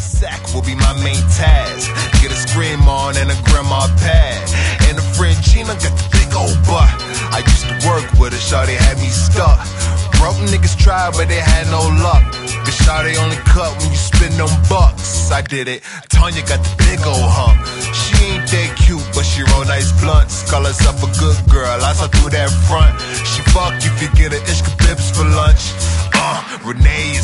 the sack will be my main task. Get a scream on and a grandma pad. And a friend Gina got the big old butt. I used to work with her, shawty had me stuck. Broke niggas tried, but they had no luck. Cause shawty only cut when you spend them bucks. I did it. Tanya got the big old hump. She ain't that cute, but she roll nice blunts. Call herself a good girl, I saw through that front. She fuck if you get her ishka bips for lunch. Renee